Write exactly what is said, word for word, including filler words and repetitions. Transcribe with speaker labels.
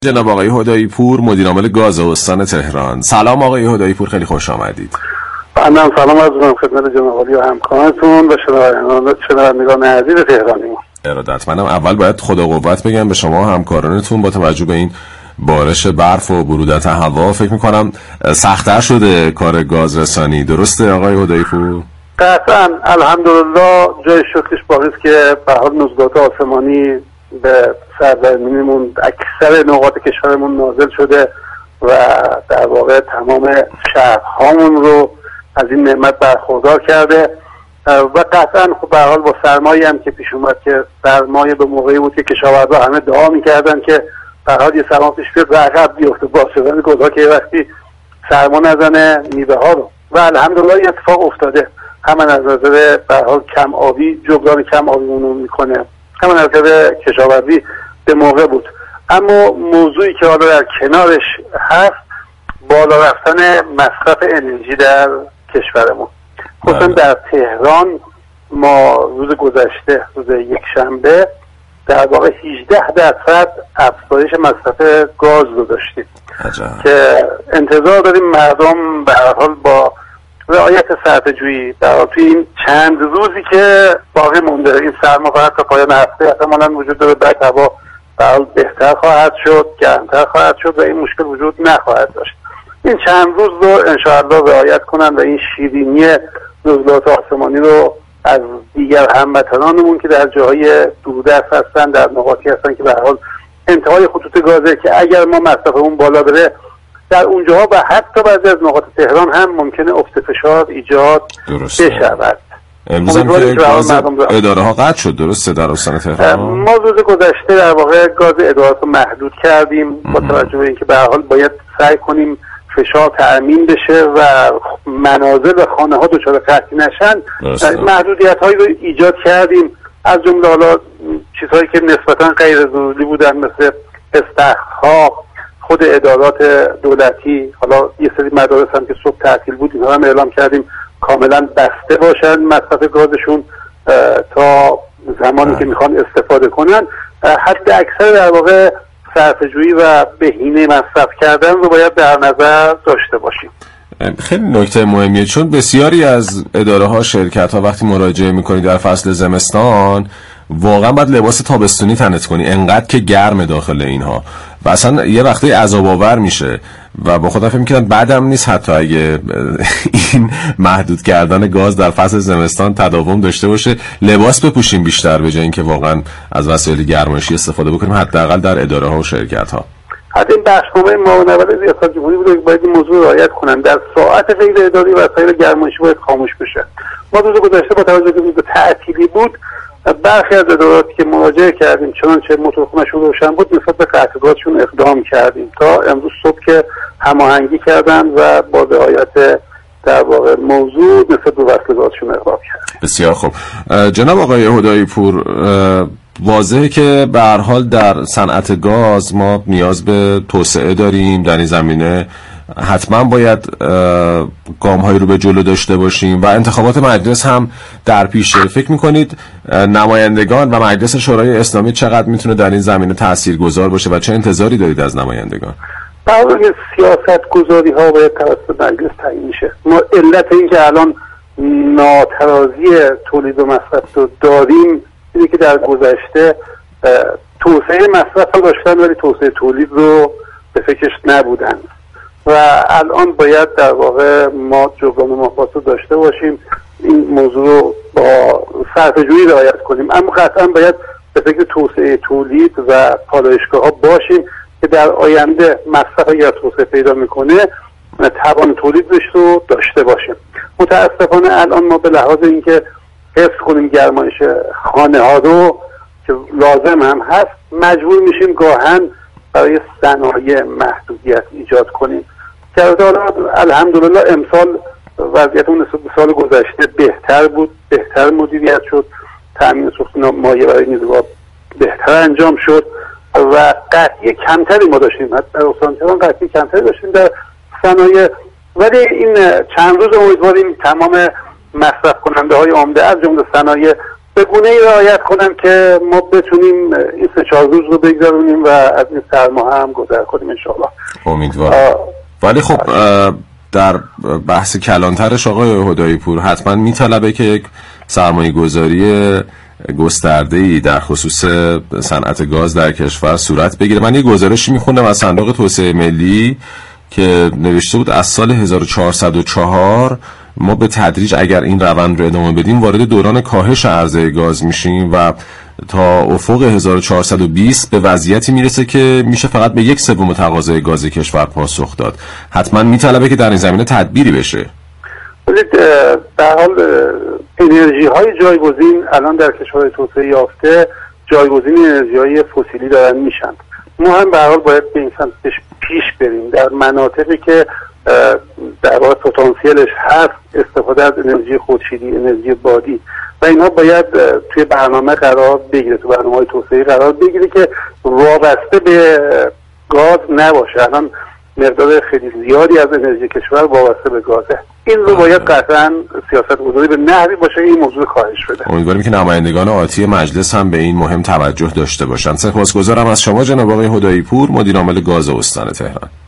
Speaker 1: جناب آقای هدایی پور، مدیر عامل گاز استان تهران. سلام آقای هدایی پور، خیلی خوش آمدید.
Speaker 2: من سلام عرض می‌کنم خدمت جناب عالی و همکارتون و شنوندگان عزیز تهرانی.
Speaker 1: ارادتمندم. اول باید خدا قوت بگم به شما و همکارانتون با توجه به این بارش برف و برودت هوا. فکر می‌کنم سخت‌تر شده کار گاز رسانی، درسته آقای هدایی پور؟
Speaker 2: قطعاً الحمدلله جای شکرش باقی است که به حال نزولات آسمانی به سرزمینمون اکثر نقاط کشورمون نازل شده و در واقع تمام شهرهامون رو از این نعمت برخوردار کرده و قطعا خب به حال با سرمایه هم که پیش اومد که سرمایه به موقعی بود که کشاورزا همه دعا میکردن که به حال یه سرما پیش بیاد و عقب بیفته باز شدن گل‌ها که یه وقتی سرما نزنه میوه ها رو و الحمدلله این اتفاق افتاده. هم از نظر به حال کم آبی جبران کم آبیمون میکنه، هم از نظر کشاورزی به موقع بود. اما موضوعی که حالا در کنارش هست بالا رفتن مصرف انرژی در کشورمون، خصوصا در تهران. ما روز گذشته روز یک شنبه در واقع هجده درصد افزایش مصرف گاز رو داشتیم که انتظار داریم مردم به هر حال با رعایت صرفه‌جویی در توی این چند روزی که باقی مونده، این سرما فقط تا پایان هفته احتمالاً وجود داره، بعد هوا به حال بهتر خواهد شد، گرمتر خواهد شد و این مشکل وجود نخواهد داشت. این چند روز رو انشاءالله رعایت کنن و این شیرینی نزولات آسمانی رو از دیگر هموطنانمون که در جاهای دوردست هستن، در نقاطی هستن که به هر حال انتهای خطوط گازه که اگر ما مصرفمون بالا بره در اونجاها و حتی بعضی از نقاط تهران هم ممکنه افت فشار ایجاد بشود.
Speaker 1: امروز هم که گاز اداره ها قطع شد، درسته در استان تهران؟
Speaker 2: ما روز گذشته در واقع گاز ادارات رو محدود کردیم با توجه به اینکه به هر حال باید سعی کنیم فشار تأمین بشه و منازل و خانه ها دچار قطعی نشن. محدودیت هایی رو ایجاد کردیم، از جمله حالا چیزهایی که نسبتا غیر ضروری بودن مثل استخرها، خود ادارات دولتی، حالا یه سری مدارس هم که صبح تعطیل بود اینها هم اعلام کردیم کاملا بسته باشن مصرف گازشون تا زمانی که میخوان استفاده کنن. حد اکثر در واقع صرفه‌جویی و بهینه مصرف کردن رو باید در نظر داشته باشیم.
Speaker 1: خیلی نکته مهمیه، چون بسیاری از اداره ها شرکت ها وقتی مراجعه میکنی در فصل زمستان واقعا باید لباس تابستونی تنت کنی، انقدر که گرم داخل اینها و اصلا یه وقتی عذاب آور میشه و با خودم فکر میکنم بعدم نیست حتی اگه این محدود کردن گاز در فصل زمستان تداوم داشته باشه، لباس بپوشیم بیشتر به جای اینکه واقعا از وسایل گرمایشی استفاده بکنیم، حداقل در اداره ها و شرکت ها.
Speaker 2: حتی این بخشنامه معاونت ریاست جمهوری بوده که باید این موضوع رعایت کنن، در ساعت غیر اداری وسایل گرمایشی باید خاموش بشه. ما روز گذشته با توجه به تعطیلی بود برخی از اداراتی که مراجعه کردیم چنانچه موتورخونه‌شون روشن بود نسبت به قطع گازشون اقدام کردیم تا امروز صبح که هماهنگی کردن و با رعایت در واقع موضوع نسبت به وصل گازشون اقدام کردیم.
Speaker 1: بسیار خوب. جناب آقای هدایی پور، واضحه که به هر حال در صنعت گاز ما نیاز به توسعه داریم، در این زمینه حتما باید گام‌هایی رو به جلو داشته باشیم و انتخابات مجلس هم در پیشه. فکر می‌کنید نمایندگان و مجلس شورای اسلامی چقدر میتونه در این زمینه تاثیرگذار باشه و چه انتظاری دارید از نمایندگان؟
Speaker 2: برای سیاست گذاری ها باید توسط مجلس تعیین میشه. ما علت این که الان ناترازی تولید و مصرف رو داریم اینه که در گذشته توسعه مصرف رو داشتن ولی توسعه تولید رو به فکرش نبودن و الان باید در واقع ما جبران مفاسد داشته باشیم، این موضوع رو با صرفه‌جویی رعایت کنیم، اما قطعا باید به فکر توسعه تولید و پالایشگاه ها باشیم که در آینده مصرف اگر توسعه پیدا میکنه توان تولیدش رو داشته باشیم. متاسفانه الان ما به لحاظ اینکه حفظ کنیم گرمایش خانه ها رو که لازم هم هست مجبور میشیم گاهن برای صنایع محدودیت ایجاد کنیم که الحمدلله امسال وضعیت اون نسبت به سال گذشته بهتر بود، بهتر مدیریت شد، تامین سوخت مایع برای نیروها بهتر انجام شد و قطعی کمتری ما داشتیم، حتی در استان تهران قطعی کمتری داشتیم در صنایع. ولی این چند روز امیدواریم تمام مصرف کننده های عمده از جمله صنایع به گونه‌ای رعایت کنن که ما بتونیم این سه چهار روز رو بگذرونیم و از این سرما هم گذر کنیم انشاءالله.
Speaker 1: امیدوارم. ولی خب در بحث کلانترش آقای هدایی پور حتما میطلبه که یک سرمایه گذاری گسترده‌ای در خصوص صنعت گاز در کشور صورت بگیره. من یه گزارشی میخوندم از صندوق توسعه ملی که نوشته بود از سال هزار و چهارصد و چهار ما به تدریج اگر این روند رو ادامه بدیم وارد دوران کاهش عرضه گاز میشیم و تا افق هزار و چهارصد و بیست به وضعیتی میرسه که میشه فقط به یک سوم تقاضای گاز کشور پاسخ داد. حتما میطلبه که در این زمینه تدبیری بشه.
Speaker 2: ولی در حال انرژی های جایگزین الان در کشورهای توسعه یافته جایگزین انرژی های فسیلی دارن میشن. ما هم به هر حال باید به این سمت پیش بریم. در مناطقی که در واقع پتانسیلش هست استفاده از انرژی خورشیدی، انرژی بادی و اینها باید توی برنامه قرار بگیره، تو برنامه‌های توسعه قرار بگیره که وابسته به گاز نباشه. الان مقدار خیلی زیادی از انرژی کشور وابسته به گازه. این رو باید قطعا سیاست‌گذاری به نحوی باشه این موضوع کاهش بده.
Speaker 1: امیدواریم که نمایندگان آتی مجلس هم به این مهم توجه داشته باشند. سپاسگزارم از شما جناب آقای هدایی پور، مدیر عامل گاز استان تهران.